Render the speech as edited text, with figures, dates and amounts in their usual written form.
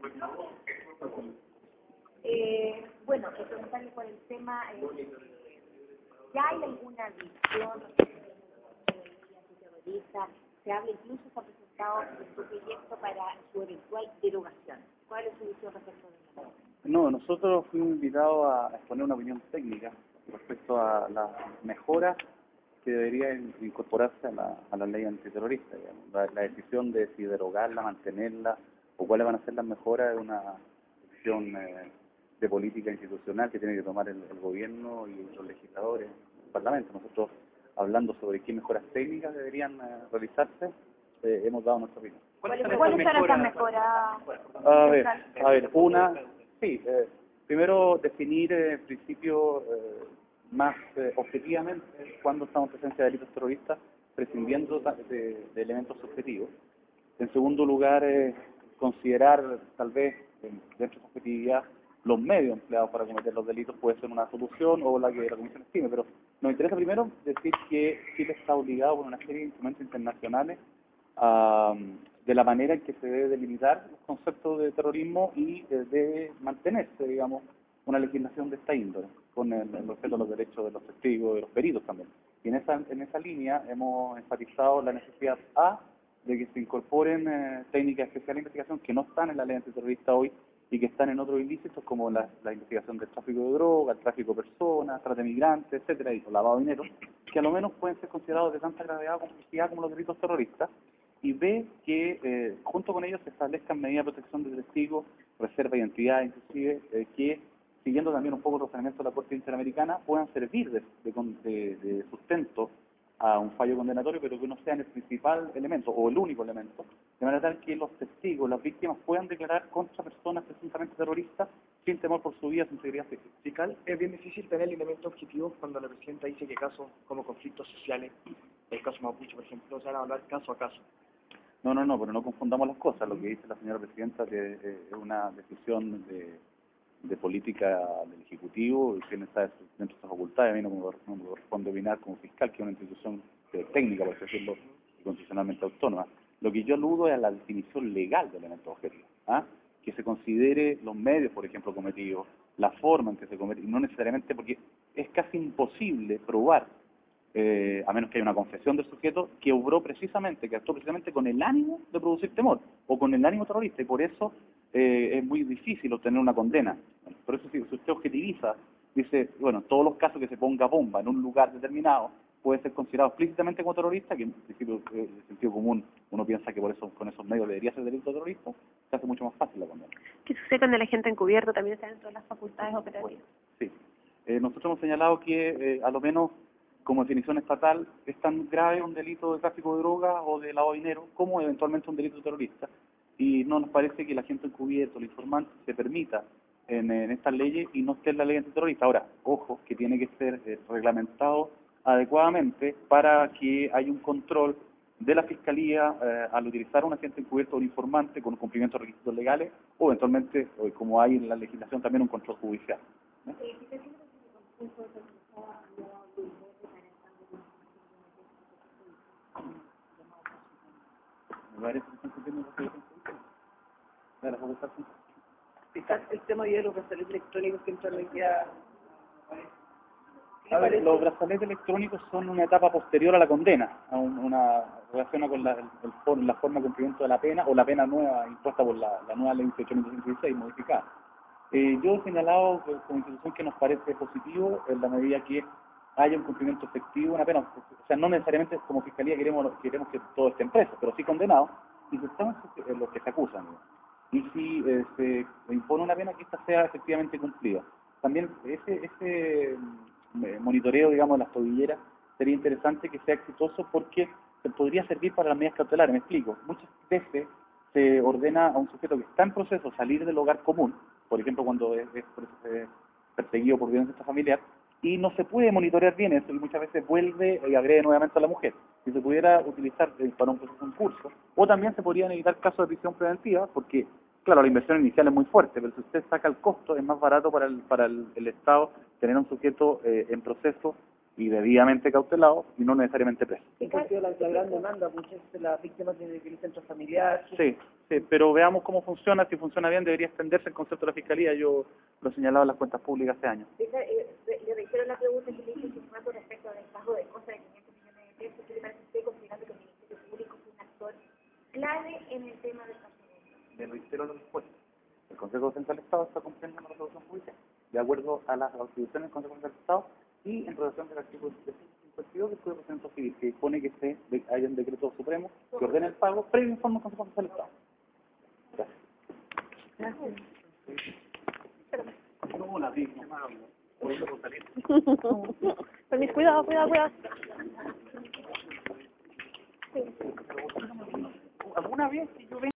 Bueno, preguntarle por el tema, ¿ya hay alguna visión terrorista? Se habla, incluso se ha presentado un proyecto para su eventual derogación. ¿Cuál es su visión respecto de la ley? No, nosotros fuimos invitados a exponer una opinión técnica respecto a las mejoras que deberían incorporarse a la ley antiterrorista. Digamos. La decisión de si derogarla, mantenerla o cuáles van a ser las mejoras es una decisión de política institucional que tiene que tomar el gobierno y los legisladores, el Parlamento. Nosotros, hablando sobre qué mejoras técnicas deberían realizarse, hemos dado nuestra opinión. ¿Cuáles son esas mejoras? A ver, primero definir en principio más objetivamente cuándo estamos en presencia de delitos terroristas, prescindiendo de elementos subjetivos. En segundo lugar, considerar tal vez dentro de esa objetividad los medios empleados para cometer los delitos puede ser una solución o la que la Comisión estime, pero nos interesa primero decir que Chile está obligado por una serie de instrumentos internacionales de la manera en que se debe delimitar los conceptos de terrorismo y de mantenerse, digamos, una legislación de esta índole, con el respeto a los derechos de los testigos y de los peritos también. Y en esa línea hemos enfatizado la necesidad de que se incorporen técnicas especiales de investigación que no están en la ley antiterrorista hoy y que están en otros ilícitos como la investigación del tráfico de drogas, el tráfico de personas, trata de migrantes, etcétera, y lavado de dinero, que a lo menos pueden ser considerados de tanta gravedad o complejidad como los delitos terroristas, y ve que junto con ellos se establezcan medidas de protección de testigos, reserva de identidad, inclusive, que, siguiendo también un poco los ordenamientos de la Corte Interamericana, puedan servir de sustento a un fallo condenatorio, pero que no sean el principal elemento o el único elemento, de manera tal que los testigos, las víctimas, puedan declarar contra personas presuntamente terroristas sin temor por su vida, su integridad física. Es bien difícil tener elementos objetivos cuando la presidenta dice que casos como conflictos sociales, el caso Mapuche, por ejemplo, se van a hablar caso a caso. No, pero no confundamos las cosas. Lo que dice la señora presidenta que es una decisión de política del Ejecutivo y tiene dentro de sus facultades. A mí no me corresponde opinar como fiscal, que es una institución técnica, por así decirlo, y constitucionalmente autónoma. Lo que yo aludo es a la definición legal de elementos objetivos, que se considere los medios, por ejemplo, cometidos, la forma en que se comete, y no necesariamente porque es casi imposible probar, a menos que haya una confesión del sujeto, que actuó precisamente con el ánimo de producir temor, o con el ánimo terrorista, y por eso es muy difícil obtener una condena. Por eso si usted objetiviza, dice, bueno, todos los casos que se ponga bomba en un lugar determinado, puede ser considerado explícitamente como terrorista, que en principio el sentido común uno piensa que por eso con esos medios debería ser delito terrorista, se hace mucho más fácil la condena. ¿Qué sucede con el agente encubierto? También está dentro de las facultades operativas. Sí. Nosotros hemos señalado que a lo menos como definición estatal es tan grave un delito de tráfico de drogas o de lavado de dinero como eventualmente un delito terrorista, y no nos parece que el agente encubierto, el informante, se permita en estas leyes y no esté en la ley antiterrorista. Ahora, ojo, que tiene que ser reglamentado adecuadamente para que haya un control de la Fiscalía al utilizar un agente encubierto o un informante con cumplimiento de requisitos legales o eventualmente, como hay en la legislación, también un control judicial. El tema de los brazaletes electrónicos que entran hoy día. A ver, los brazaletes electrónicos son una etapa posterior a la condena, relaciona con la forma de cumplimiento de la pena o la pena nueva impuesta por la nueva ley 18.116 modificada. Yo he señalado como institución que nos parece positivo en la medida que haya un cumplimiento efectivo de una pena. O sea, no necesariamente como Fiscalía queremos que todos estén presos, pero sí condenados, y que están los que se acusan. Y si se impone una pena, que ésta sea efectivamente cumplida. También ese monitoreo, digamos, de las tobilleras sería interesante que sea exitoso porque se podría servir para las medidas cautelares. Me explico. Muchas veces se ordena a un sujeto que está en proceso salir del hogar común, por ejemplo, cuando es perseguido por violencia familiar, y no se puede monitorear bien eso, y muchas veces vuelve y agrede nuevamente a la mujer. Si se pudiera utilizar para un curso, o también se podrían evitar casos de prisión preventiva, porque, claro, la inversión inicial es muy fuerte, pero si usted saca el costo, es más barato para el Estado tener a un sujeto en proceso y debidamente cautelados y no necesariamente presos. Esa ha sido la gran demanda, muchas de las víctimas de violencia intrafamiliar. Sí, sí, pero veamos cómo funciona. Si funciona bien, debería extenderse el concepto de la Fiscalía. Yo lo he señalado en las cuentas públicas hace años. Le reitero la pregunta que le hice hace un rato respecto al pago de cosas de 500 millones de pesos. ¿Qué le parece a usted, considerando que el Ministerio Público fue un actor clave en el tema del caso? Le reitero la respuesta. El Consejo Central del Estado está cumpliendo una resolución judicial, de acuerdo a las atribuciones del Consejo Central del Estado y en relación del artículo 52 del Código de Procedimiento Civil, que dispone que haya un decreto supremo que ordene el pago previo informe del Consejo Central del Estado. Gracias. No, la vi, por eso no salir. Permiso, cuidado, cuidado, cuidado. ¿Alguna vez que yo